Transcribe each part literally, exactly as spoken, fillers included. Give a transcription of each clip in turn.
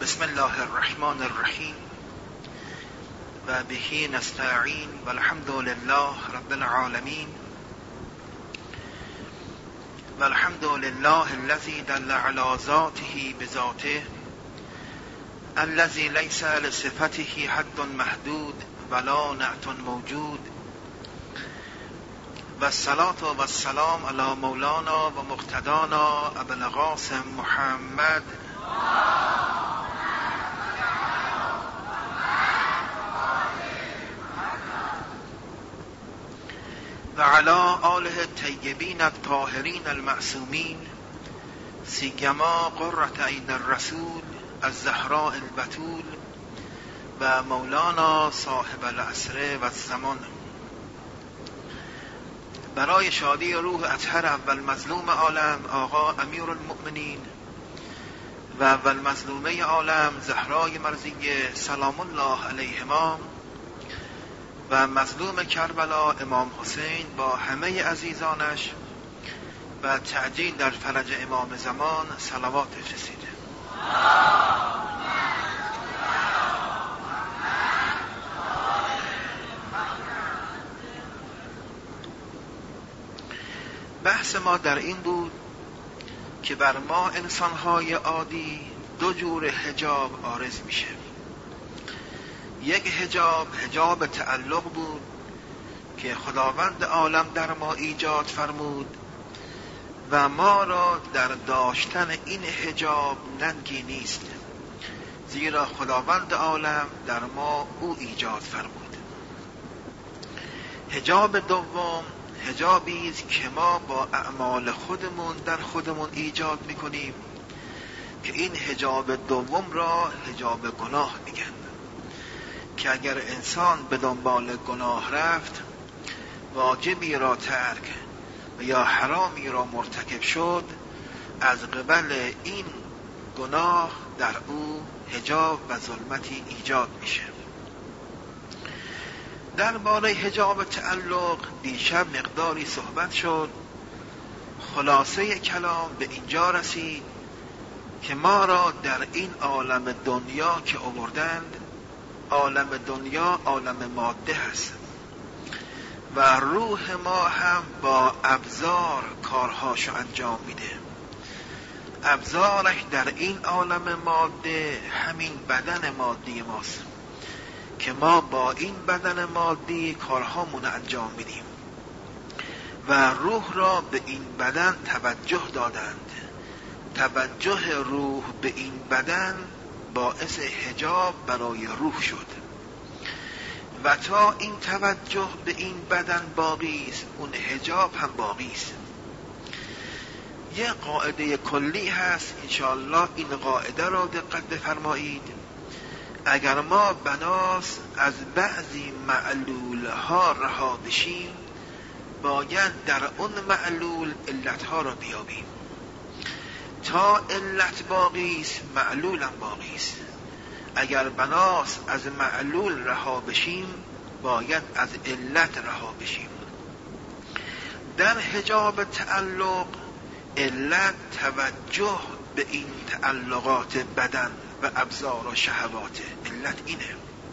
بسم الله الرحمن الرحیم و به نستعین و الحمد لله رب العالمین و الحمد لله الذي دل على ذاته بذاته الذي ليس لصفته حد محدود ولا نعت موجود و الصلاة و السلام علی مولانا و مقتدانا ابو القاسم محمد و علی آله الطیبین الطاهرین المعصومین سیما قرة عین الرسول الزهراء البتول و مولانا صاحب العصر و الزمان. برای شادی روح اطهر اول مظلوم عالم آقا امیر المؤمنین و اول مظلومه عالم زهرای مرضیه سلام الله علیهما و مظلوم کربلا امام حسین با همه عزیزانش و تعجیل در فرج امام زمان صلوات فرستید. بحث ما در این بود که بر ما انسان‌های عادی دو جور حجاب عارض میشه. یک حجاب حجاب تعلق بود که خداوند عالم در ما ایجاد فرمود و ما را در داشتن این حجاب ننگی نیست، زیرا خداوند عالم در ما او ایجاد فرمود. حجاب دوم حجابی است که ما با اعمال خودمون در خودمون ایجاد میکنیم که این حجاب دوم را حجاب گناه میگن، که اگر انسان به دنبال گناه رفت، واجبی را ترک و یا حرامی را مرتکب شد، از قبل این گناه در او حجاب و ظلمتی ایجاد میشه. درباره حجاب تعلق دیشب مقداری صحبت شد. خلاصه کلام به اینجا رسید که ما را در این عالم دنیا که آوردند، عالم دنیا عالم ماده هست و روح ما هم با ابزار کارهاشو انجام میده. ابزارش در این عالم ماده همین بدن مادی ماست که ما با این بدن مادی کارهامون انجام میدیم و روح را به این بدن توجه دادند. توجه روح به این بدن باعث حجاب برای روح شد و تا این توجه به این بدن باقی است، اون حجاب هم باقی است. یه قاعده کلی هست، انشاءالله این قاعده را دقت بفرمایید. اگر ما بناس از بعضی معلول ها رها بشیم، باید در اون معلول علت ها را بیابیم. تا علت باقی است معلول هم باقی است. اگر بناس از معلول رها بشیم، باید از علت رها بشیم. در حجاب تعلق علت توجه به این تعلقات بدن و ابزار و شهوات، علت اینه.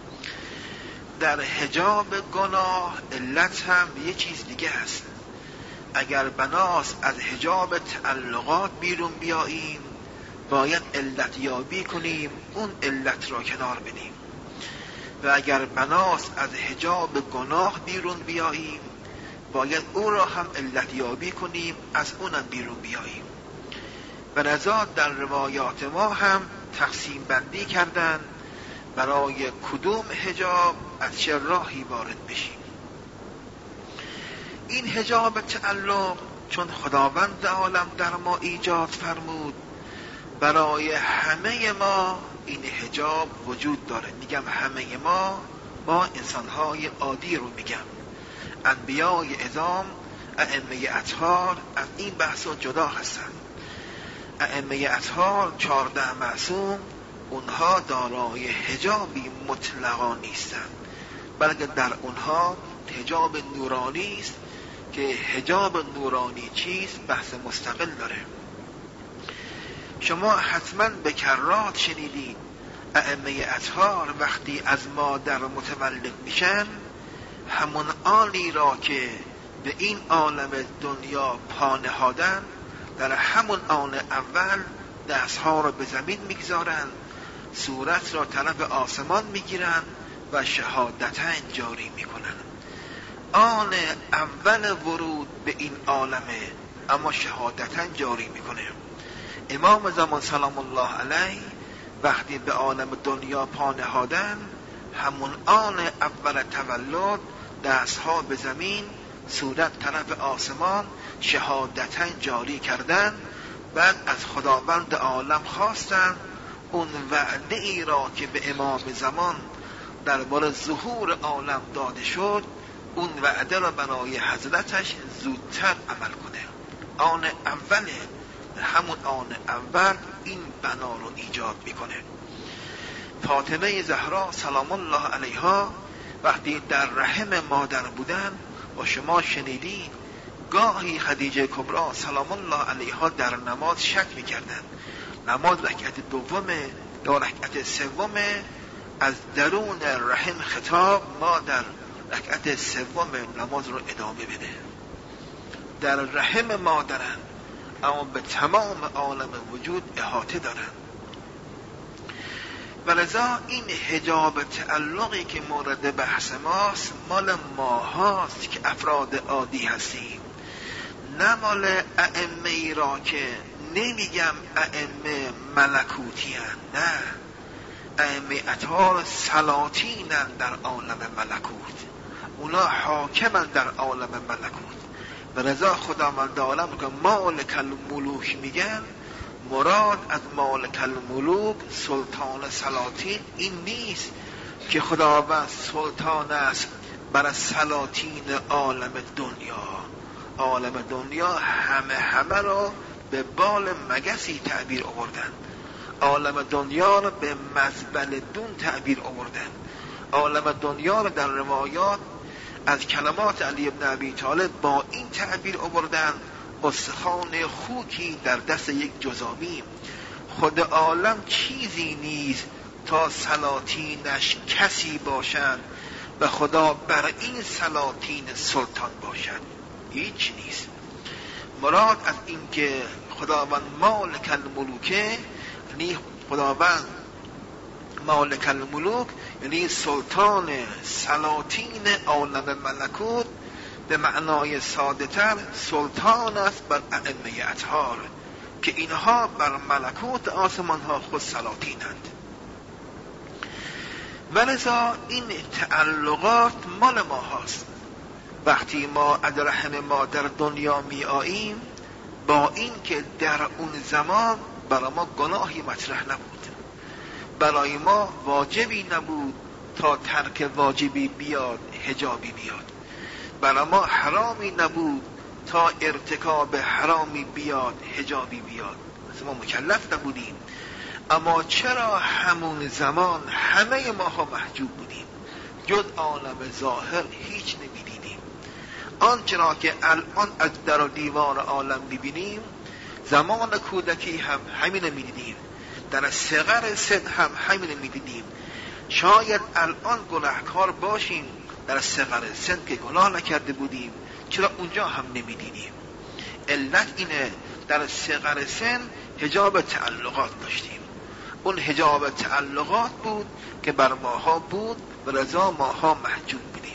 در حجاب گناه علت هم یه چیز دیگه هست. اگر بناس از حجاب تعلقات بیرون بیاییم، باید علت یابی کنیم، اون علت را کنار بدیم. و اگر بناس از حجاب گناه بیرون بیاییم، باید او را هم علت یابی کنیم، از اونم بیرون بیاییم. و لذا در روایات ما هم تقسیم بندی کردن برای کدوم حجاب از چه راهی وارد بشیم. این حجاب تعلق چون خداوند عالم در ما ایجاد فرمود، برای همه ما این حجاب وجود داره. میگم همه ما، ما انسانهای عادی رو میگم. انبیای اعظام، ائمه اطهار از این بحثا جدا هستند. ائمه اطهار چهارده معصوم، اونها دارای حجابی مطلقا نیستند، بلکه در اونها حجاب نورانی است که حجاب نورانی چیست بحث مستقل داره. شما حتما به کرات شنیدید ائمه اطهار وقتی از مادر متولد میشن، همون آنی را که به این عالم دنیا پا نهادن، در همون آن اول دستها را به زمین میگذارن، صورت را طرف آسمان میگیرن و شهادتن جاری میکنن. آن اول ورود به این عالمه، اما شهادتن جاری میکنه. امام زمان سلام الله علیه وقتی به عالم دنیا پا نهادن، همون آن اول تولد دستها به زمین، صورت طرف آسمان، شهادتن جاری کردن. بعد از خداوند عالم خواستن اون وعده ای را که به امام زمان درباره ظهور عالم داده شد، اون وعده را برای حضرتش زودتر عمل کنه. آن اوله، همون آن اول این بنا رو ایجاد میکنه. فاطمه زهرا سلام الله علیها وقتی در رحم مادر بودن و شما شنیدید گاهی خدیجه کبرا سلام الله علیها در نماز شک میکردن، نماز رکعت دومه یا رکعت سومه، از درون رحم خطاب ما در رکعت سوم نماز رو ادامه بده. در رحم مادرن اما به تمام عالم وجود احاطه دارن. ولذا این حجاب تعلقی که مورد بحث ماست مال ماهاست که افراد عادی هستیم، نه مال ائمه ای را که نمیگم ائمه ملکوتی هن. نه، ائمه اطهار سلاطینن در عالم ملکوت، اونا حاکمن در عالم ملکوت. و رضا خداوند عالم که مالک الملوک میگن، مراد از مالک الملوک سلطان سلاطین این نیست که خداوند سلطان است بر سلاطین عالم دنیا. عالم دنیا همه همه را به بال مگسی تعبیر آوردن، عالم دنیا را به مزبل دون تعبیر آوردن، عالم دنیا را در روایات از کلمات علی بن ابی طالب با این تعبیر آوردن: استخوان خوکی در دست یک جزامی. خود عالم چیزی نیست تا سلاطینش کسی باشد و خدا بر این سلاطین سلطان باشد، هیچ نیست. مراد از این که خداوند مالک الملوکه، یعنی خداوند مالک الملوک یعنی سلطان سلاطین عالم ملکوت، به معنای ساده تر سلطان است بر ائمه اطهار که اینها بر ملکوت آسمان ها خود سلاطینند. ولذا این تعلقات مال ما هست. وقتی ما از رحم ما در دنیا می آییم، با این که در اون زمان برای ما گناهی مطرح نبود، برای ما واجبی نبود تا ترک واجبی بیاد حجابی بیاد، برای ما حرامی نبود تا ارتکاب حرامی بیاد حجابی بیاد، ما مکلف نبودیم. اما چرا همون زمان همه ماها محجوب بودیم، جز عالم ظاهر هیچ نمیدیدیم. آنچرا که الان از در و دیوار عالم میبینیم، زمان کودکی هم همین میدیدیم، در صغر سن هم همین میدیدیم. شاید الان گناهکار باشیم در صغر سن که گناه نکرده بودیم، چرا اونجا هم نمیدیدیم؟ علت اینه در صغر سن حجاب تعلقات داشتیم، اون حجاب تعلقات بود که بر ماها بود و رضا ماها محجوب بودیم.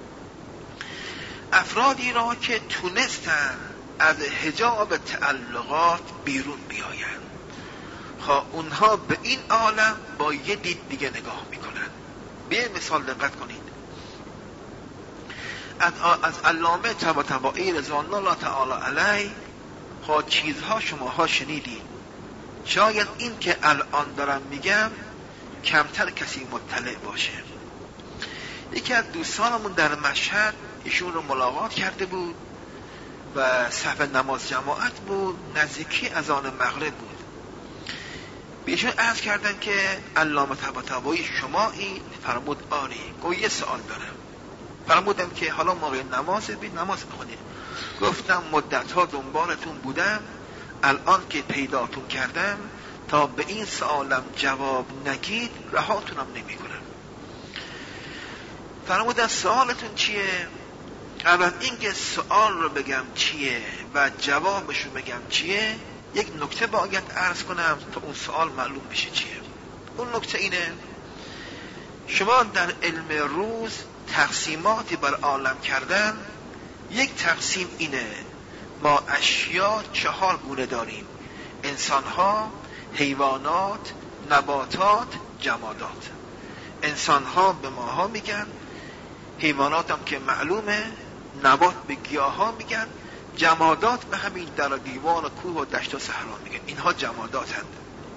افرادی را که تونستن از حجاب تعلقات بیرون بیاین، خواه اونها به این عالم با یه دید دیگه نگاه میکنن. به مثال دقت کنید، از, از علامه طباطبایی رضوان الله تعالی علیه خواه چیزها شماها شنیدید، شاید این که الان دارم میگم کمتر کسی مطلع باشه. یکی از دوستانمون در مشهد ایشون رو ملاقات کرده بود و صف نماز جماعت بود، نزدیکی اذان مغرب بود. بیشون عرض کردن که علامه طباطبایی شمایی؟ فرمود آری. گفت یه سوال دارم. فرمودم که حالا موقع نماز بید نماز بخونید. گفتم مدت ها دنبالتون بودم، الان که پیداتون کردم تا به این سوالم جواب نگید رهاتونم نمی کنم. فرمودن سوالتون چیه؟ قبل از اینکه سوال رو بگم چیه و جوابش رو بگم چیه، یک نکته باید عرض کنم تا اون سوال معلوم بشه چیه. اون نکته اینه، شما در علم روز تقسیماتی بر عالم کردن. یک تقسیم اینه، ما اشیا چهار گونه داریم: انسانها، حیوانات، نباتات، جمادات. انسانها به ماها میگن، حیوانات هم که معلومه، نبات به گیاه ها میگن، جمادات به همین در دیوان و کوه و دشت و صحرا میگن. اینها جمادات هست.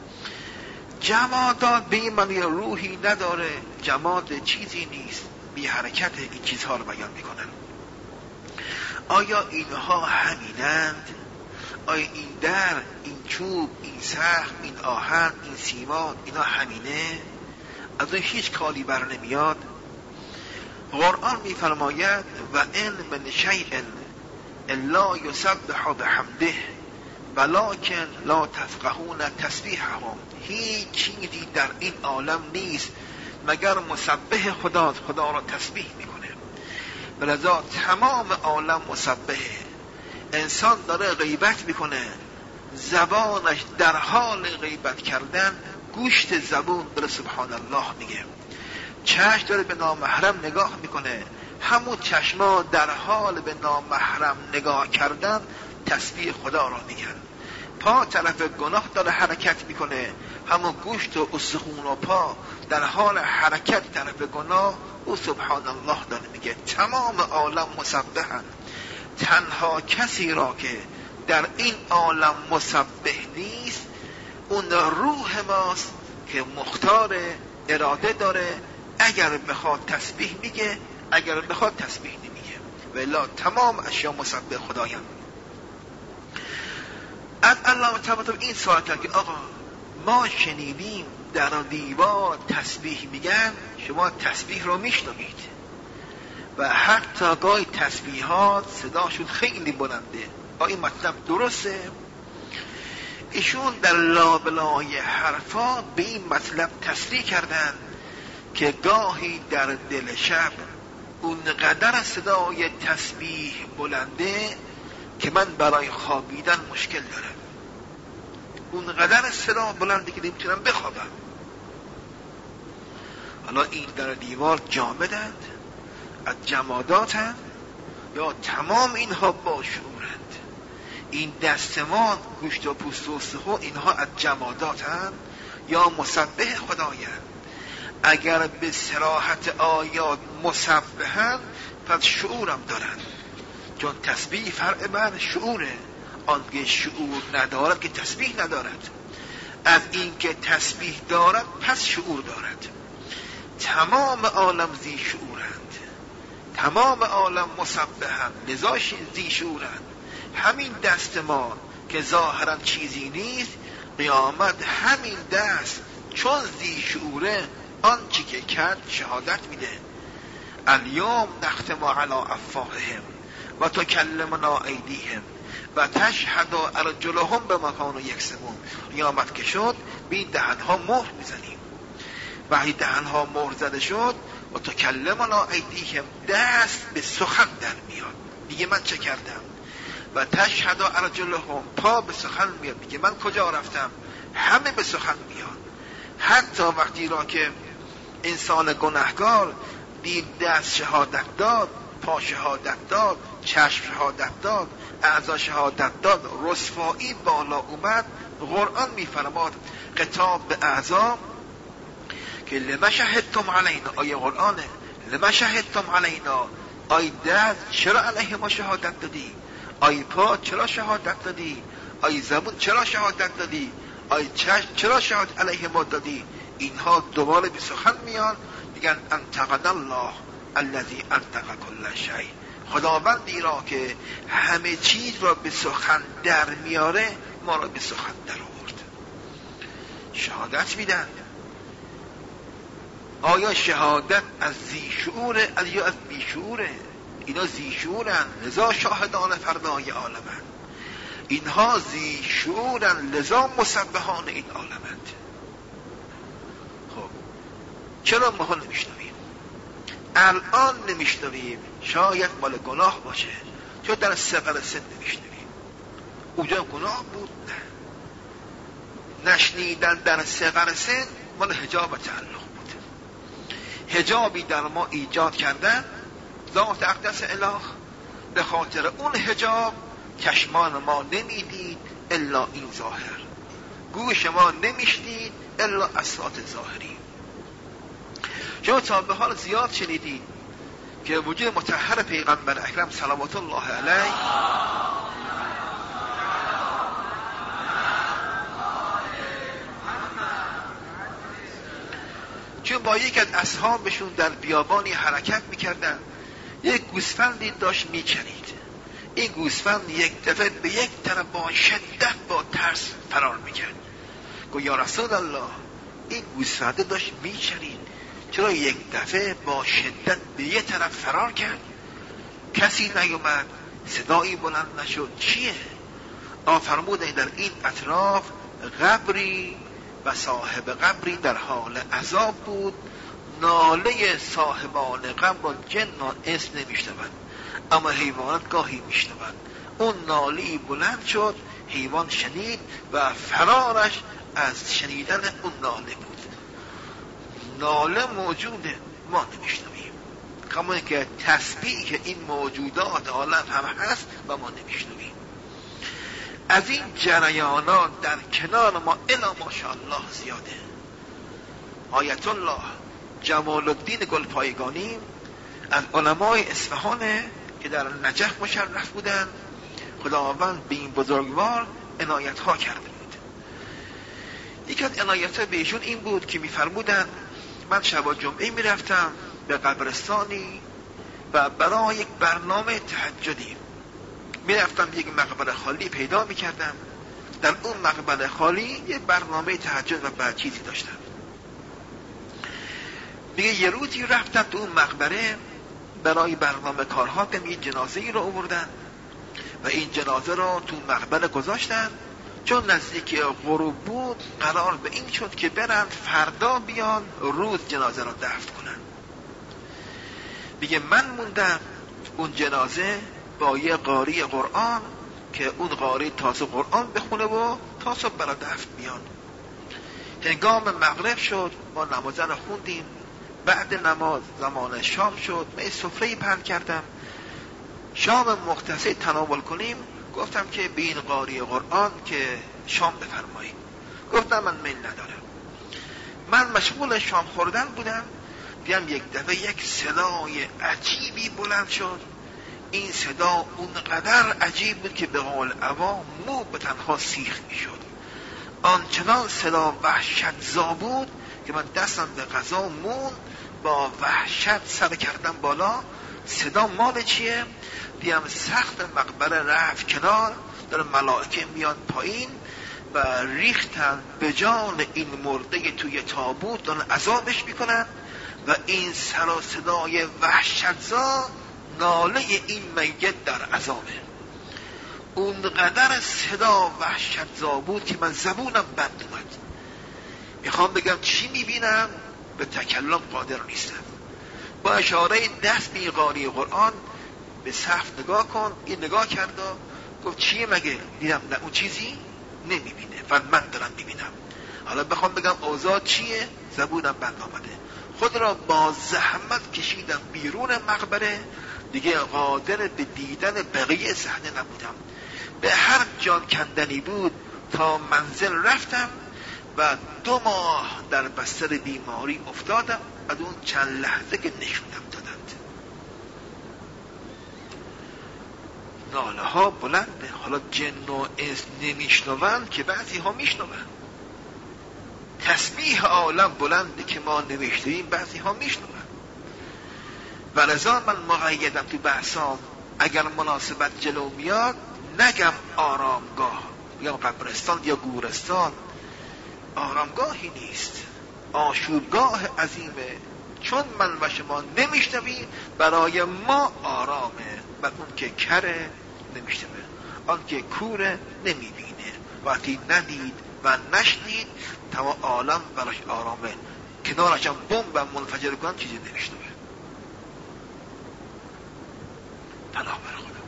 جمادات به این معنی روحی نداره، جماد چیزی نیست، بی حرکت این چیزها رو بیان میکنن. آیا اینها همینند؟ آیا این در، این چوب، این سخت، این آهن، این سیمان، اینا همینه؟ از اون هیچ کالی بر نمیاد؟ قرآن میفرماید و ان من شیء الا یسبح بحمده ولکن لا تفقهون تسبیحهم. هیچ چیزی در این عالم نیست مگر مسبح خدا خدا را تسبیح میکنه. ولذا تمام عالم مسبحه. انسان داره غیبت میکنه، زبانش در حال غیبت کردن، گوشت زبون داره سبحان الله میگه. چشم داره به نامحرم نگاه میکنه، همون چشما در حال به نامحرم نگاه کردن تسبیح خدا را میگن. پا طرف گناه داره حرکت میکنه، همون گوشت و استخون و پا در حال حرکت طرف گناه او سبحان الله داره میگه. تمام عالم مسبحن. تنها کسی را که در این عالم مسبح نیست اون روح ماست که مختار اراده داره، اگر بخواد تسبیح میگه، اگر بخواد تسبیح نمیگه. ولی تمام اشیا مسبح خدایند. از الله تعالی این سوال کرد که آقا ما شنیدیم در دیوار تسبیح میگن، شما تسبیح رو میشنوید و حتی گاهی تسبیحات صداشون خیلی بلنده. آیا این مطلب درسته؟ ایشون در لابلای حرفا به این مطلب تصریح کردن که گاهی در دل شب اونقدر صدای تسبیح بلنده که من برای خوابیدن مشکل دارم. اونقدر صدا بلنده که نمیتونم بخوابم. حالا این در دیوار جامدند، از جماداتند، یا تمام اینها با شعورند؟ این دستمان، گوشت و پوست و استخوان، اینها از جماداتند یا مسبح خدایند؟ اگر به صراحت آیات مسبحند پس شعورم دارند، چون تسبیح فرع بر شعوره. آنکه شعور ندارد که تسبیح ندارد، از این که تسبیح دارد پس شعور دارد. تمام عالم ذی شعورند، تمام عالم مسبحند، لذا ذی شعورند. همین دست ما که ظاهرا چیزی نیست، قیامت همین دست چون ذی شعوره آنچه که کرد شهادت میده. الیوم نختم علی افواههم و تکلمنا ایدیهم و تشهد ارجلهم بما کانوا یکسبون. قیامت که شد بی دهنها مهر میزنیم. وقتی دهنها مهر زده شد و تکلمنا ایدیهم، دست به سخن در میاد، میگه من چه کردم. و تشهد ارجلهم، پا به سخن میاد، میگه من کجا رفتم. همه به سخن میاد. حتی وقتی را که انسان گناهکار دید دست شهادت داد، پا شهادت داد، چشم شهادت داد، اعضا شهادت داد، رسوایی بالا اومد، قرآن میفرماد خطاب به اعضا که لما شهدتم علینا، آیه قرآنه، لما شهدتم علینا، آی دست چرا علیه ما شهادت دادی؟ آی پا چرا شهادت دادی؟ آی زبون چرا شهادت دادی؟ آی چشم چرا شهادت علیه ما دادی؟ اینها دوباره به سخن میان، میگن انطقنا الله الذی انطق کل شیء. خداوندی را که همه چیز را به سخن در میاره ما را به سخن در آورد. شهادت میدن. آیا شهادت از ذی شعوره یا از بی شعوره؟ اینا ذی شعورن، لذا شاهدان فردای عالمن. اینها زی شعورن لذا مسبحان این عالمند. خب چرا ما نمیشنویم؟ الان نمیشنویم، شاید مال گناه باشه، چون در صغر سن نمیشنویم. اونجا گناه بود؟ نه، نشنیدن در صغر سن مال حجاب و تعلق بود. حجابی در ما ایجاد کردن ذات اقدس اله، به خاطر اون حجاب چشمان ما نمیدید الا این ظاهر، گوش ما نمیشنید الا اصوات ظاهری. شما تا به حال زیاد شنیدید که وجود مطهر پیغمبر اکرم صلوات الله علیه چون با یک از اصحابشون در بیابانی حرکت میکردن، یک گوسفندی داشت میچرید. این گوسفند یک دفعه به یک طرف با شدت با ترس فرار میکرد. گفت یا رسول الله، این گوسفند داشت میچرید، چرا یک دفعه با شدت به یک طرف فرار کرد؟ کسی نیومد، صدایی بلند نشد، چیه؟ آفرمودن در این اطراف قبری و صاحب قبری در حال عذاب بود. ناله صاحبان قبر را جن و انس نمیشنوند، اما حیوانات گاهی میشنوند. اون نالی بلند شد، حیوان شنید و فرارش از شنیدن اون ناله بود. ناله موجوده، ما نمیشنویم، کما که تسبیح این موجودات عالم هم هست و ما نمیشنویم. از این جریانات در کنار ما الا ماشاءالله زیاده. آیت الله جمال الدین گلپایگانی از علمای اصفهانه که در نجف مشرف بودن. خداوند به این بزرگوار عنایت ها کرده بود. یکی از عنایت ها بهشون این بود که میفرمودن من شب جمعه میرفتم به قبرستانی و برای یک برنامه تهجدی میرفتم، یک مقبره خالی پیدا میکردم. در اون مقبره خالی یک برنامه تهجد و بعد چیزی داشتم. میگه یه روزی رفتم تو اون مقبره برای برنامه کارها، که یه جنازه ای رو آوردن و این جنازه رو تو مقبره گذاشتن. چون نزدیک غروب بود قرار به این شد که برن فردا بیان روز جنازه رو دفن کنن. میگه من موندم اون جنازه با یه قاری قرآن که اون قاری تاسو قرآن بخونه و تاسو برا دفن بیان. هنگام مغرب شد، ما نمازه رو خوندیم. بعد نماز زمان شام شد، من سفره پهن کردم شام مختصر تناول کنیم. گفتم که به این قاری قرآن که شام بفرمایید. گفتم من میل ندارم. من مشغول شام خوردن بودم، دیدم یک دفعه یک صدای عجیبی بلند شد. این صدا اونقدر عجیب بود که به قول عوام مو به تنها سیخ می شد. آنچنان صدا وحشتزا بود که من دستم به غذا مون، با وحشت سر کردم بالا. صدا مال چیه؟ دیدم سخت مقبره رفت کنار، داره ملائکه میان پایین و ریختن به جان این مرده توی تابوت، دارن عذابش میکنن و این سر و صدای وحشتزا ناله این میت در عذابه. اونقدر صدا وحشتزا بود که من زبونم بند اومد. میخوام بگم چی میبینم، به تکلم قادر نیستم. با اشاره دست به قاری قرآن به صف نگاه کن. این نگاه کرد و گفت چیه مگه؟ دیدم نه اون چیزی نمیبینه و من دارم میبینم. حالا بخوام بگم اوضاع چیه، زبونم بند آمده. خود را با زحمت کشیدم بیرون مقبره، دیگه قادر به دیدن بقیه صحنه نبودم. به هر جان کندنی بود تا منزل رفتم و دو ماه در بستر بیماری افتادم. از اون چند لحظه که نشونم دادند. ناله ها بلنده. حالا جن و انس نمیشنوند که بعضی ها میشنوند. تسبیح عالم بلنده که ما نمیشنویم، بعضی ها میشنوند. و لذا من مقیدم تو بحثام، اگر مناسبت جلو میاد نگم آرامگاه یا قبرستان یا گورستان. آرامگاهی نیست، آشوبگاه عظیمه. چون من و شما نمیشنویم، برای ما آرامه و اون که کره نمیشنوه. آن که کوره نمیبینه، وقتی ندید و نشنید تمام عالم براش آرامه، کنارش هم بمب منفجر کنن چیزی نمیشنوه. پناه بر خدا.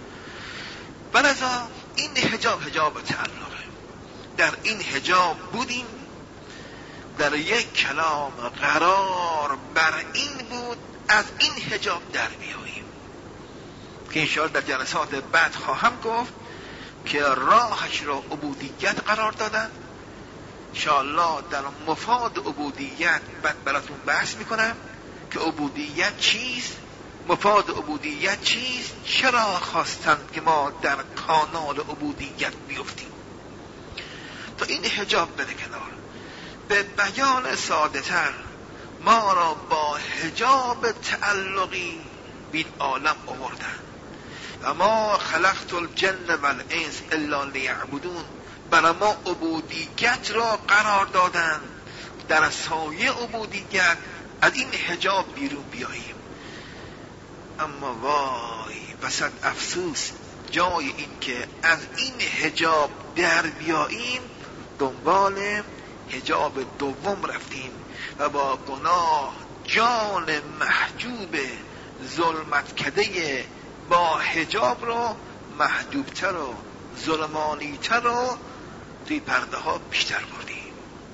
ولذا این حجاب حجاب تعلقه. در این حجاب بودیم، در یک کلام قرار بر این بود از این حجاب در بیاییم که انشاءالله در جلسات بعد خواهم گفت که راهش را عبودیت قرار دادن. انشاءالله در مفاد عبودیت بعد براتون بحث میکنم که عبودیت چیست، مفاد عبودیت چیست، چرا خواستند که ما در کانال عبودیت بیفتیم. تا این حجاب بده کنار، به بیان ساده تر ما را با حجاب تعلقی بین عالم آوردن. و ما خلقت الجن والانس الا لیعبدون، برای ما عبودیت را قرار دادن، در سایه عبودیت از این حجاب بیرون بیاییم. اما وای وسط افسوس، جای این که از این حجاب در بیاییم دنبال حجاب دوم رفتیم و با گناه جان محجوب ظلمت کده با حجاب رو محجوبتر و ظلمانیتر و توی پرده ها بیشتر بردیم.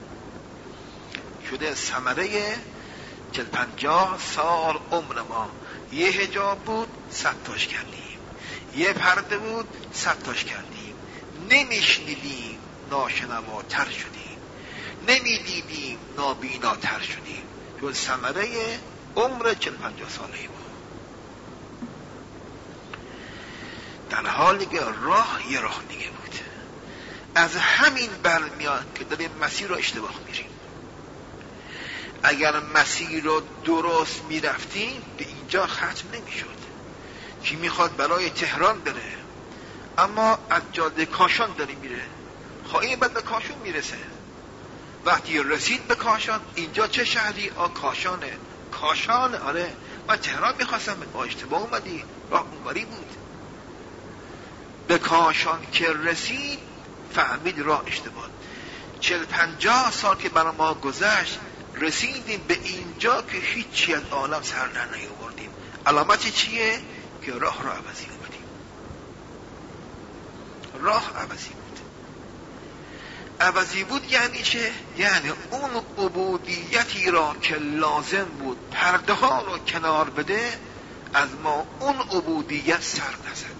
شده ثمره چل پنجاه سال عمر ما یه حجاب بود صد تاش کردیم، یه پرده بود صد تاش کردیم، نمیشنیدیم ناشنواتر شدیم، نمیدیدیم نابیناتر شدیم. چون ثمره عمر چل پنجاه ساله ما، در حالی که راه یه راه دیگه بود. از همین برمیاد که داریم مسیر رو اشتباه میریم. اگر مسیر رو درست میرفتیم به اینجا ختم نمیشد. کی میخواد برای تهران بره اما از جاده کاشان داری میره، خواهی بعد به کاشان میرسه. وقتی رسید به کاشان، اینجا چه شهری؟ آ کاشانه. کاشان؟ آره من تهران میخواستم، با اشتباه اومدی، راه اونوری بود. به کاشان که رسید فهمید راه اشتباه. چل پنجاه سال که برای ما گذشت رسیدیم به اینجا که هیچی از عالم سر در نیاوردیم. علامت چیه؟ که راه را عوضی اومدیم. راه عوضی بود. عوضی بود یعنی چه؟ یعنی اون عبودیتی را که لازم بود پرده ها رو کنار بده، از ما اون عبودیت سر نزد.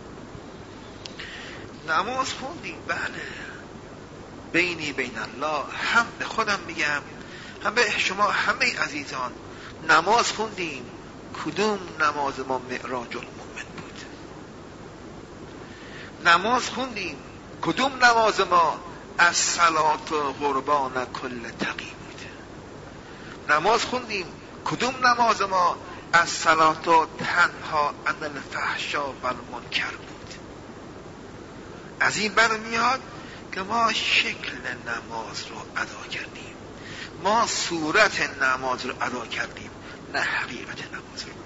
نماز خوندیم، بله، بینی بین الله، هم به خودم میگم هم به شما همه عزیزان، نماز خوندیم. کدوم نماز ما معراج المؤمن بود؟ نماز خوندیم. کدوم نماز ما از صلات و قربان کل تقی بود؟ نماز خوندیم. کدوم نماز ما از صلات و تنها عن الفحشا و المنکر بود؟ از این برمیاد که ما شکل نماز رو ادا کردیم، ما صورت نماز رو ادا کردیم، نه حقیقت نماز رو.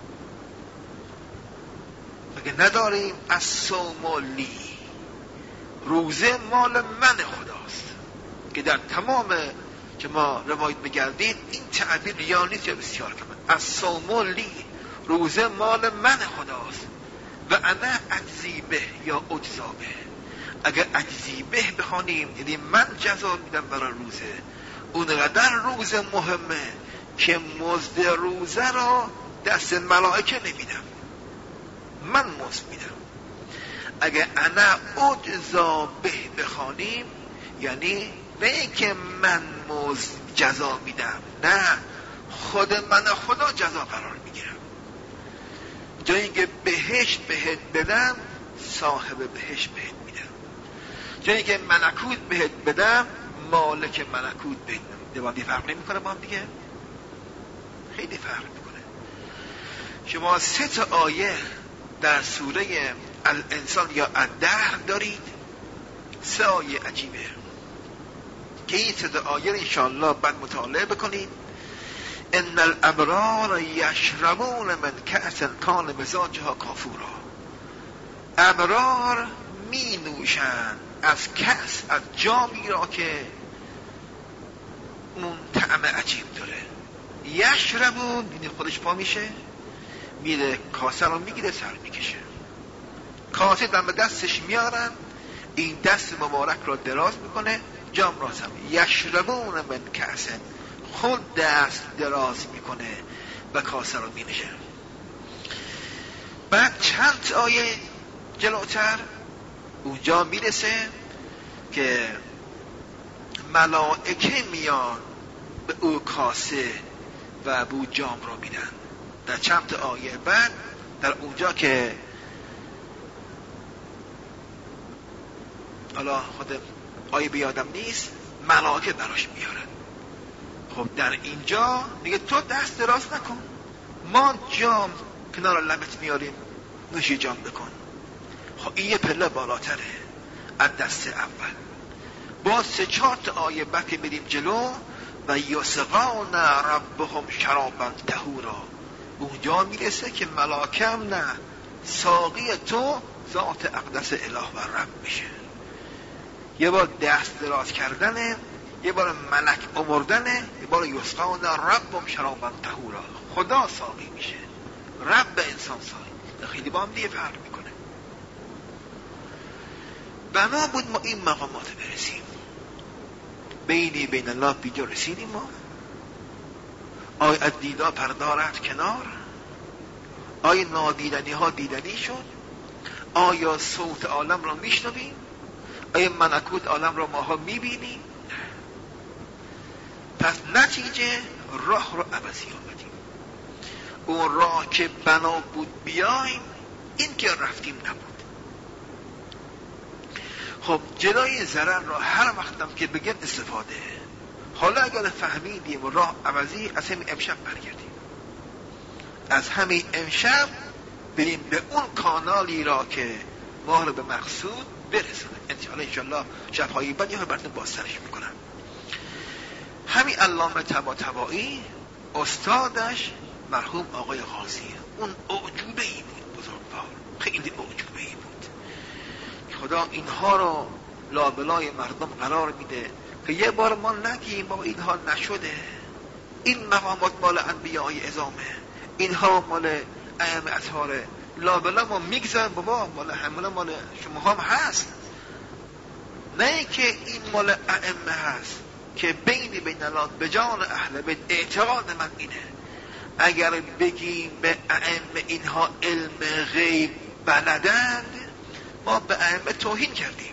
اگه نداریم از صومالی، روزه مال من خداست که در تمام که ما روایت بگردید این تعبیر ریال نیست یا بسیار کمه. از صومالی، روزه مال من خداست و انا اجزی به یا اجزا به. اگر اجزی به بخوانیم یعنی من جزا میدم برای روزه، اونقدر روزه مهمه که مزد روزه را دست ملائکه نمیدم، من مزد میدم. اگر انا اجزا به بخوانیم یعنی نه که من مزد جزا میدم، نه، خود من خدا جزا قرار میگیرم. جایی که بهشت بهت بدم صاحب بهشت بهت میدم، جایی که ملکوت بهت بدم مالک ملکوت بهت میدم. فرق نمیکنه با هم دیگه؟ خیلی فرق میکنه. شما سه تا آیه در سوره الانسان یا الدهر دارید، سه آیه عجیبه که این سه تا آیه انشاءالله بعد مطالعه بکنید. ان الابرار یشربون من کأس کان مزاجها کافورا. ابرار می نوشند از کس، از جامی را که اون طعم عجیب داره. یشربون، یعنی خودش پا میشه میره کاسه رو میگیره سر میکشه، کاسه دم دستش میارن، این دست مبارک را دراز میکنه جام را سر. یشربون من کاسه، خود دست دراز میکنه و کاسه رو مینشه. بعد چند آیه جلوتر اونجا میرسه که ملائکه میان به او کاسه و به او جام رو میدن. در چند آیه بعد در اونجا که حالا خود آیه بیادم نیست، ملائکه براش میارن. خب در اینجا میگه تو دست دراز نکن، ما جام کنار لبت میاریم، نوشی جام بکن. خب این یه پله بالاتره از دست اول. با سه چهار تا آیه بعد که بریم جلو، و یسقون ربهم شرابا طهورا، اونجا میرسه که ملاکم نه، ساقی تو ذات اقدس اله و رب میشه. یه بار دست دراز کردنه، یه بار ملک آوردنه، یه بار یسقون ربهم شرابا طهورا، خدا ساقی میشه، رب انسان ساقی. خیلی با هم دیگه فرق میکنه. بنا بود ما این مقامات برسیم. بینی بین الله بیجا رسیدیم ما. آیا از دیدا پردارت کنار؟ آیا نادیدنی ها دیدنی شد؟ آیا صوت عالم را میشنویم؟ آیا ملکوت عالم را ماها میبینیم؟ پس نتیجه راه را عوضی آمدیم. اون راه که بنا بود بیایم، این که رفتیم نبود. خب جلوی ضرر را هر وقتم که بگم استفاده. حالا اگر فهمیدیم راه عوضی، از همین امشب برگردیم، از همین امشب بریم به اون کانالی را که ما رو به مقصود برسونه. انشاءالله انشاءالله شب‌های بعد یه براتون بازترش میکنم. همین علامه طباطبایی استادش مرحوم آقای غازی، اون اعجوبه ای بود، بزرگوار، خیلی اعجوبه ای بود. خدا اینها رو لابلای مردم قرار میده که یه بار ما نگیم با اینها نشده، این مقامات مال انبیاء اعظامه، اینها مال ائمه اطهاره، لابلا ما میگذارم بابا مال همه مال شما هم هست. نه که این مال ائمه هست که بینی بین الله به جان اهل بیت اعتقاد من اینه. اگر بگیم به ائمه اینها علم غیب بلدند، ما به ائمه توهین کردیم.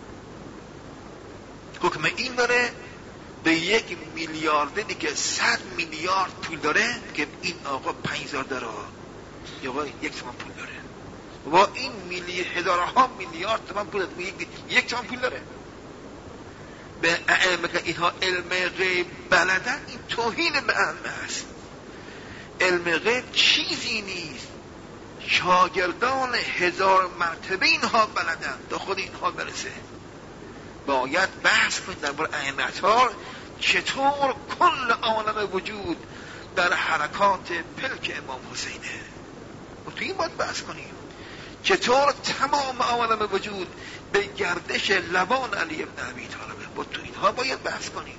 حکم این داره به یک میلیاردی که صد میلیارد پول داره که این آقا پنج هزار داره یا آقا یک تومن پول داره، و این میلی هزارها میلیارد تومن پول داره، یک, یک تومن پول داره. به ائمه که اینها علم غیب بلدن، این توهین به ائمه است. علم غیب چیزی نیست، شاگردان هزار مرتبه اینها بلدن تا خود اینها برسه. باید بحث کنید درباره ائمه اطهار، چطور کل عالم وجود در حرکات پلک امام حسینه، و تو این باید بحث کنیم. چطور تمام عالم وجود به گردش لبان علی ابن ابی طالبه، و تو اینها باید بحث کنیم.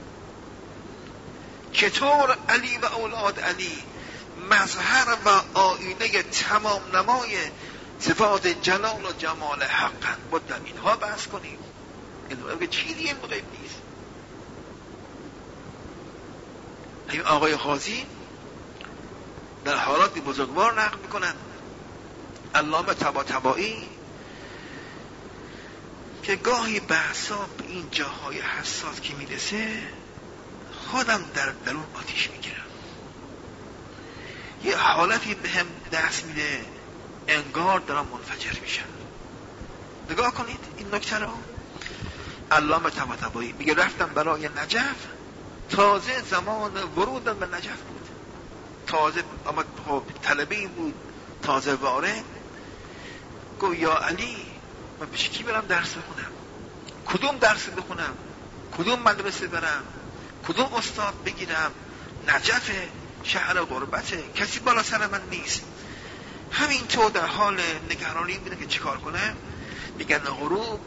چطور علی و اولاد علی مظهر و آینه تمام نمای صفات جلال و جمال حقا، باید در اینها بحث کنیم. این چیزی این غیب نیست. این آقای غازی در حالات بزرگوار نقل میکنن، علامه طباطبایی، که گاهی بحثا به این جاهای حساس که میرسه خودم در درون آتیش میگیرم. یه حالتی به هم دست میده انگار دارم منفجر میشم. نگاه کنید این نکته رو. علامه طباطبایی میگه رفتم برای نجف، تازه زمان ورودم به نجف بود، تازه آمد طلبه بود، تازه وارد. گفت یا علی، من پیش کی برم درس بخونم؟ کدوم درس بخونم؟ کدوم مدرسه برم؟ کدوم استاد بگیرم؟ نجف شهر غربته، کسی بالا سر من نیست. همینطور در حال نگرانی بوده که چیکار کنه. میگن غروب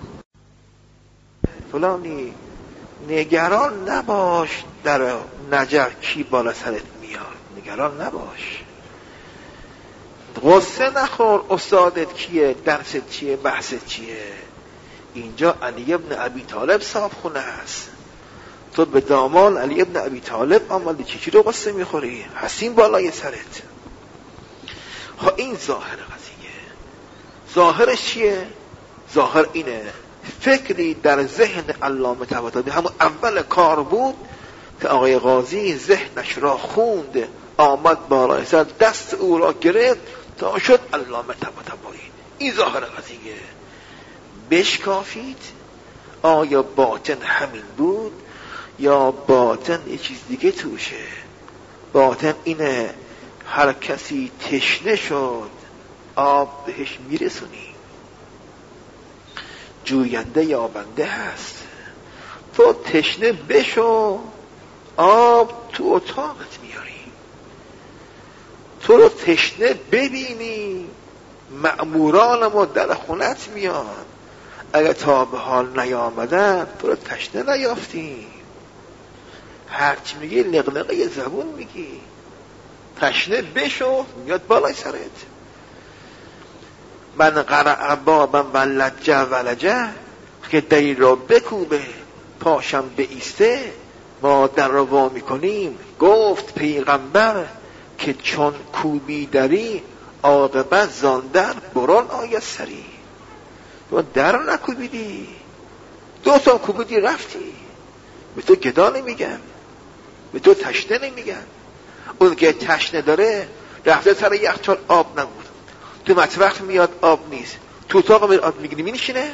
فلانی نگران نباش در نجف کی بالا سرت میاد، نگران نباش، غصه نخور استادت کیه، درست چیه، بحثت چیه. اینجا علی ابن ابی طالب صاحب خونه است، تو به دامان علی ابن ابی طالب آمدی، چی چی رو غصه میخوری؟ حسین بالای سرت. ها این ظاهر قضیه. ظاهرش چیه؟ ظاهر اینه فکری در ذهن علامه طباطبایی همون اول کار بود که آقای قاضی ذهنش را خوند، آمد بالای سر، دست او را گرفت تا شد علامه طباطبایی. این ظاهر قضیه. بشکافید آیا باطن همین بود یا باطن یه چیز دیگه توشه؟ باطن اینه هر کسی تشنه شد آب بهش میرسونی، جوینده یابنده هست. تو تشنه بشو آب تو اتاقت میاری، تو رو تشنه ببینی مأمورانمو در خونت میان، اگه تا به حال نیامدن تو رو تشنه نیافتی. هرچی میگی لغلقه زبون میگی، تشنه بشو میاد بالای سرت. من قرع بابا ولجه ولجه که دری را بکوبه پاشم به ایسته، ما در را وا میکنیم گفت پیغمبر که چون کوبی دری عاقبت زان در برون آید سری. تو در نکوبیدی، دو تا کوبیدی رفتی. به تو گدا نمیگن، به تو تشنه نمیگن. اون که تشنه داره رفته سر یخچال آب نبود، تو مطبخ میاد آب نیست، تو اتاق میره آب میگیری مینشینه،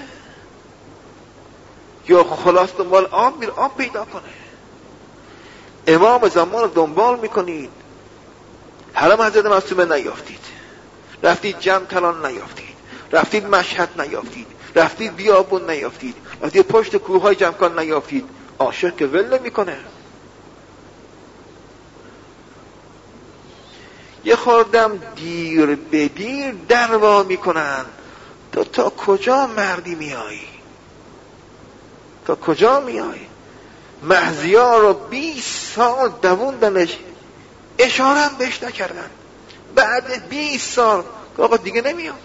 یا خلاص دنبال آب میره آب پیدا کنه. امام زمان رو دنبال میکنید، حرم حضرت معصومه نیافتید، رفتید جمع کلان نیافتید، رفتید مشهد نیافتید، رفتید بیابون نیافتید، رفتید پشت کوههای جمع کلان نیافتید. عاشق که ول نمیکنه. یه خوردم دیر به دیر دروا میکنن. تو تا کجا مردی میایی؟ تا کجا میایی؟ مهزیا رو بیست سال دووندنش، اشاره هم بهش نکردن. بعد بیست سال آقا دیگه نمیام.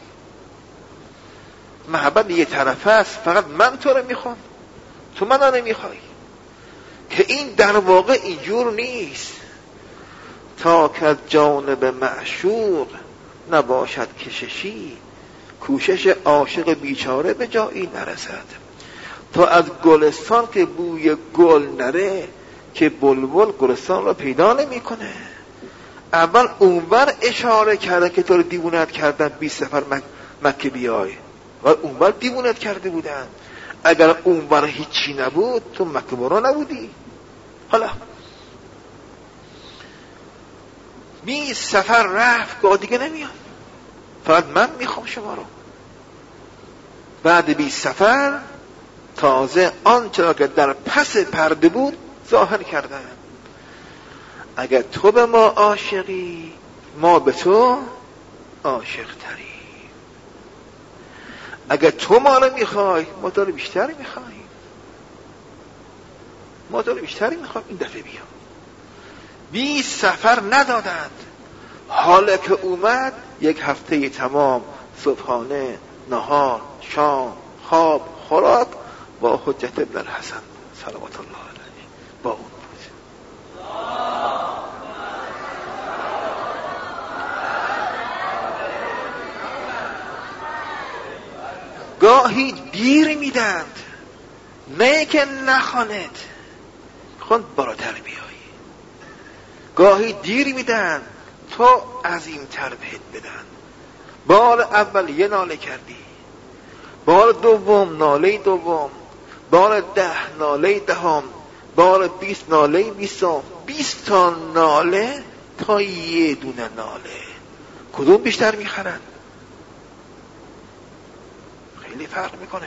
محبت یه طرفه است، فقط من تو رو میخوام، تو منو نمیخوای. که این در واقع اینجور نیست. تا که از جانب معشوق نباشد کششی، کوشش عاشق بیچاره به جایی نرسد. تا از گلستان که بوی گل نره، که بلبل گلستان را پیدا نمی کنه. اول اونور اشاره کرده که تو رو دیوونت کردن بیست سفر مک... مکه بیای، و اونور دیوونت کرده بودن. اگر اونور هیچی نبود تو مکه برو نبودی. حالا بیست سفر رفت گاه دیگه نمیام، فقط من میخوام شما رو. بعد بیست سفر تازه آنچه که در پس پرده بود ظاهر کردن. اگر تو به ما عاشقی ما به تو عاشق تری. اگر تو ما رو میخوای ما تو رو بیشتر میخواییم، ما تو رو بیشتر میخوایم. این دفعه بیا. بیست سفر ندادند، حالا که اومد یک هفته تمام صبحانه، نهار، شام، خواب، خوراک با حجت ابن الحسن صلوات الله علیه با اون بود. گاهی دیر میدند، نه که نخواند، خوند بالاتر بیایی. گاهی دیر میدن تو عظیم تر بهت بدن. بار اول یه ناله کردی، بار دوم ناله دوم، بار ده ناله دهم، بار بیست ناله بیستم، بیست تا ناله تا یه دونه ناله. کدوم بیشتر میخرن؟ خیلی فرق میکنه.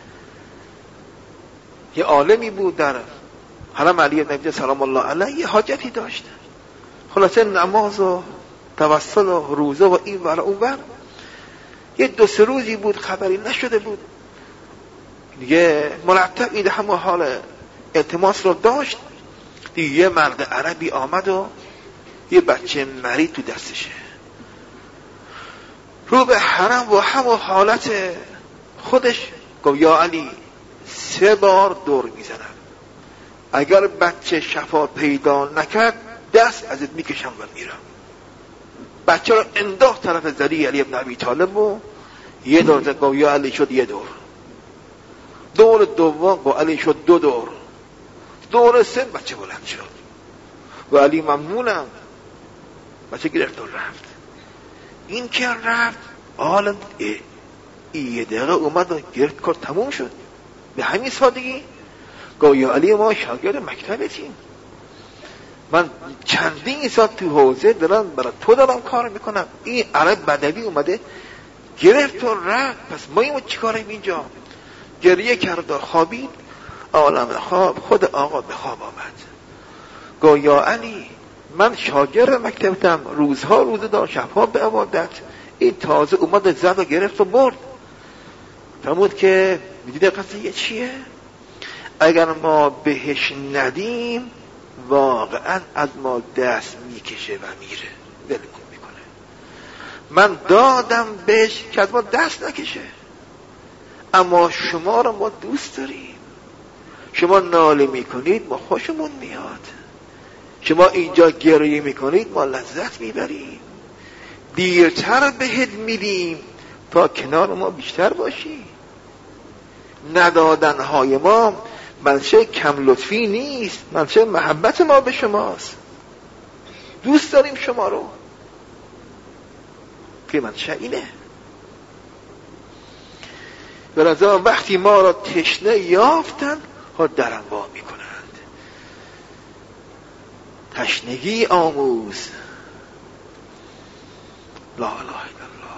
یه عالمی بود در حرم علی نبی سلام الله علیه، یه حاجتی داشت. خلاصه نماز و توسل و روزه و این ور اون ور. یه دو سه روزی بود خبری نشده بود دیگه، مرتب این همه حال التماس رو داشت دیگه. یه مرد عربی آمد و یه بچه مریض تو دستشه، رو به حرم و همه حالت خودش گفت یا علی سه بار دور میزنم، اگر بچه شفا پیدا نکرد دست ازت میکشم و میرم. بچه رو انداخت طرف زری علی ابن ابی طالب و یه دور زد. گفت یا علی شد یه دور، دور دوم گفت علی شد دو دور، دور سه بچه بلند شد و علی ممنونم. بچه گرفت و رفت. این که رفت آلم یه دقیقه اومد و گرفت کار تموم شد به همین سادگی. گفت یا علی ما شاگرد مکتبتیم، من چندین سال تو حوزه دارم برای تو دارم کار میکنم، این عرب بدوی اومده گرفت و رفت، پس ما این چی کاریم اینجا؟ گریه کرد و خوابید. عالم خواب خود آقا به خواب آمد. گفت یا علی من شاگرد مکتبتم، روزها روزه دار، شبها به عبادت، این تازه اومد زد و گرفت و برد. فرمود که میدیده قصه چیه؟ اگر ما بهش ندیم واقعا از ما دست میکشه و میره، ولکن میکنه. من دادم بهش که از ما دست نکشه، اما شما رو ما دوست داریم، شما ناله میکنید ما خوشمون میاد، شما اینجا گریه میکنید ما لذت میبریم، دیرتر بهت میدیم تا کنار ما بیشتر باشی. ندادنهای ما منشه کم لطفی نیست، منشه محبت ما به شماست، دوست داریم شما رو، که منشه اینه. ولذا وقتی ما را تشنه یافتند ها درم وا میکنند. تشنگی آموز، لا اله الا الله.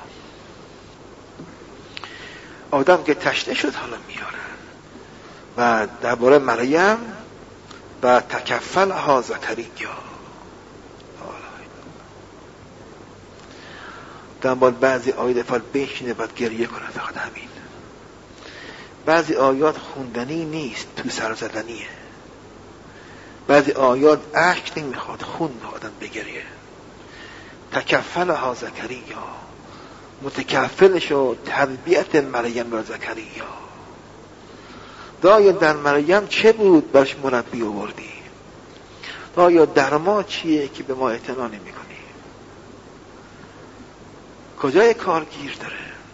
آدم که تشنه شد حالا میارن. و درباره مریم و تکفل ها زکریا، دنبال بعضی آیات فال بشینه باید گریه کنه، فقط همین. بعضی آیات خوندنی نیست، تو سر زدنیه. بعضی آیات اشک نمیخواد، خون آدم بگریه. تکفل ها زکریا، متکفلش و تربیت مریم را زکریا. دایا در مریم چه بود برش مربی آوردی؟ دایا در ما چیه که به ما اعتنا نمی کنی؟ کجای کارگیر داره؟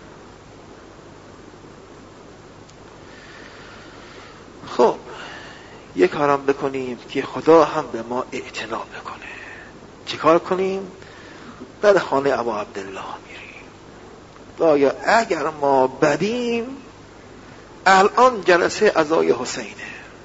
خب یک کارم بکنیم که خدا هم به ما اعتنا بکنه. چی کار کنیم؟ در خانه ابا عبدالله میریم. دایا اگر ما بدیم، الان جلسه عزای حسینه،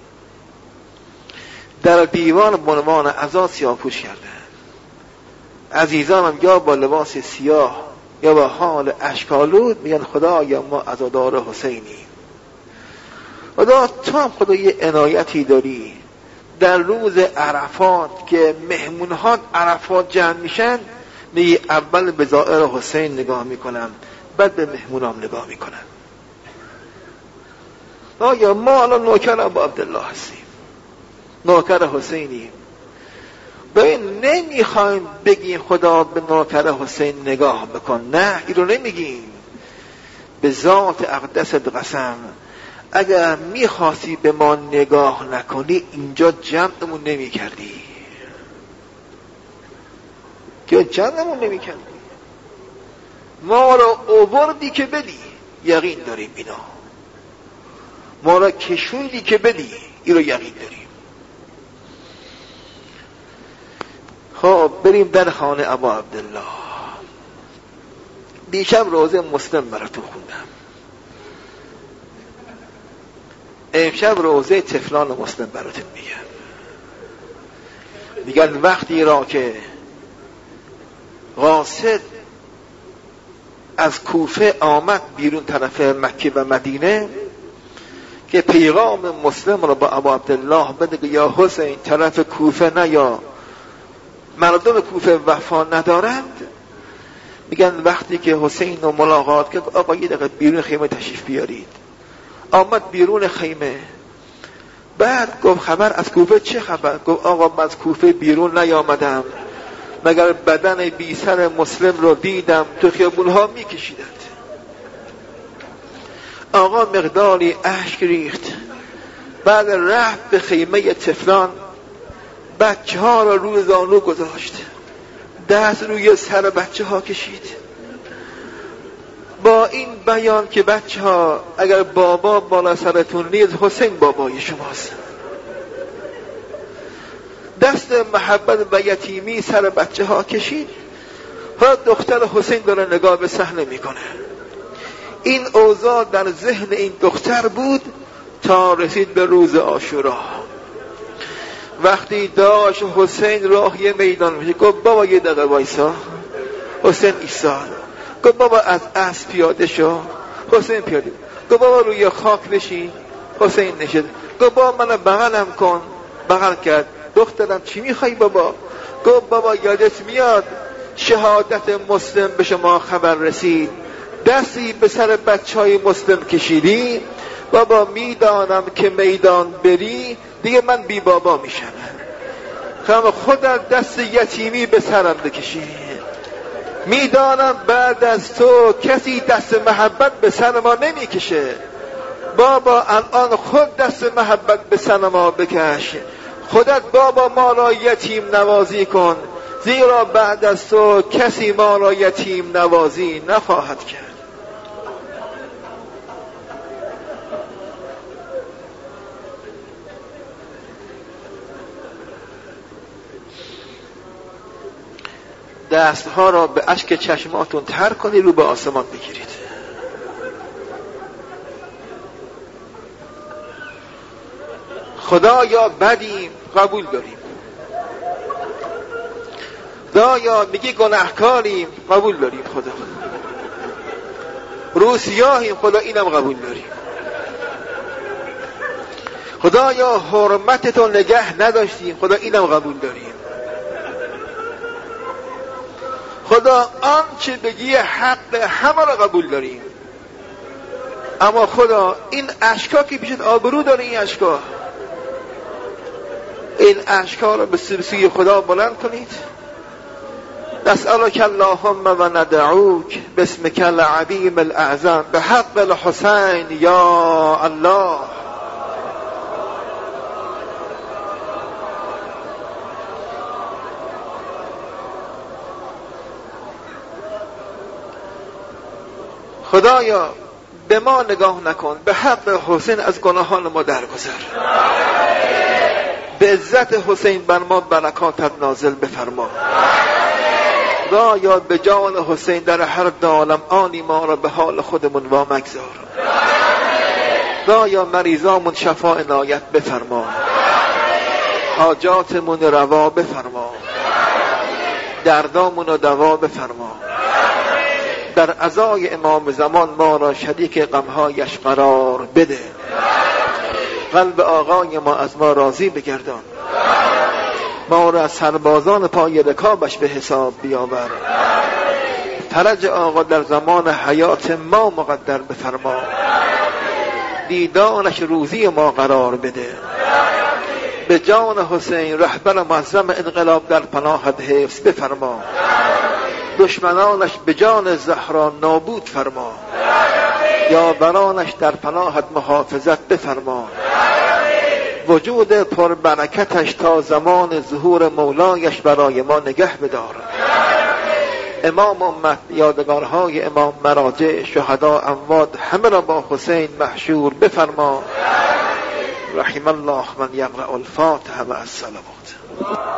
در دیوان بنوان عزا سیاه پوش کردن، عزیزانم یا با لباس سیاه یا با حال اشکالود میگن خدایا ما عزادار حسینیم. خدا تو هم خدا یه عنایتی داری، در روز عرفات که مهمونها عرفات جمع میشن میگی اول به زائر حسین نگاه میکنم بعد به مهمونام نگاه میکنم. آیا ما الان نوکر ابا عبدالله هستیم، نوکر حسینیم، به این نمیخوایم بگیم خدا به نوکر حسین نگاه بکن، نه این رو نمیگیم. به ذات اقدست قسم اگر میخواستی به ما نگاه نکنی اینجا جمعمون نمی کردی، که جمعمون نمی کردی، ما را اووردی که بدی، یقین داریم اینا، ما را کشوندی که بدی، این رو یقین داریم. خب بریم در خانه ابا عبدالله. دیشب روزه مسلم براتون خوندم، امشب روزه طفلان مسلم براتون میگم. میگن وقتی را که قاصد از کوفه آمد بیرون طرف مکه و مدینه که پیغام مسلم را با ابا عبدالله بده یا حسین طرف کوفه نه یا مردم کوفه وفا ندارند، میگن وقتی که حسین رو ملاقات کرد آقا یه دقیقه بیرون خیمه تشریف بیارید. آمد بیرون خیمه، بعد گفت خبر از کوفه چه خبر؟ گفت آقا من از کوفه بیرون نیامدم مگر بدن بی سر مسلم رو دیدم تو خیابونها میکشیدند. آقا مقداری اشک ریخت، بعد رفت به خیمه طفلان، بچه ها را روی زانو گذاشت، دست روی سر بچه ها کشید با این بیان که بچه ها اگر بابا بالا سرتون نیست حسین بابای شماست. دست محبت و یتیمی سر بچه ها کشید. حالا دختر حسین داره نگاه به صحنه میکنه. این اوضاع در ذهن این دختر بود تا رسید به روز عاشورا. وقتی داشت حسین راه یه میدان میشه، گفت بابا یه دقیقه وایسا. حسین ایستاد. گفت بابا از اسب پیاده شو. حسین پیاده. گفت بابا روی خاک بشین. حسین نشد. گفت بابا منو بغلم کن. بغل کرد. دخترم چی میخوای بابا؟ گفت بابا یادت میاد شهادت مسلم به شما خبر رسید، دستی به سر بچه های مسلم کشیدی؟ بابا میدانم که میدان بری دیگه من بی بابا میشم. خب خودت دست یتیمی به سرم بکشی. میدانم بعد از تو کسی دست محبت به سر ما نمیکشه. بابا الان خود دست محبت به سر ما بکش. خودت بابا ما را یتیم نوازی کن، زیرا بعد از تو کسی ما را یتیم نوازی نخواهد کرد. دستها را به اشک چشماتون تر کنید، رو به آسمان بگیرید. خدایا بدیم قبول داریم، خدایا میگی گناهکاریم قبول داریم، خدا روسیاهیم خدا اینم قبول داریم. خدایا حرمتتو نگه نداشتیم خدا اینم قبول داریم. خدا آنچه بگی حق همه را قبول داریم. اما خدا این اشکا که پیشت آبرو داره، این اشکا این اشکا را به سوی خدا بلند کنید. نسألك اللهم و ندعوک باسمك العظیم الاعظم بحق الحسین یا الله. خدایا به ما نگاه نکن، به حق حسین از گناهان ما درگذر. به عزت حسین بر ما برکاتت نازل بفرما. خدایا به جان حسین در هر عالم آنی ما را به حال خودمون وا مگذار. خدایا مریضامون شفا عنایت بفرما، حاجاتمون روا بفرما، دردامون دوا بفرما. در عزای امام زمان ما را شریک غمهایش قرار بده. قلب آقای ما از ما راضی بگردان. ما را سربازان پای رکابش به حساب بیاور. فرج آقا در زمان حیات ما مقدر بفرما. دیدانش روزی ما قرار بده. به جان حسین رهبر معظم انقلاب در پناهت حفظ بفرما. دشمنانش به جان زهرا نابود فرما. یاورانش در پناهت محافظت بفرما. وجود پربرکتش تا زمان ظهور مولایش برای ما نگه بدار. امام امت، یادگارهای امام، مراجع، شهدا، اموات همه را با حسین محشور بفرما. رحم الله من یقرأ الفاتحه و الصلوات.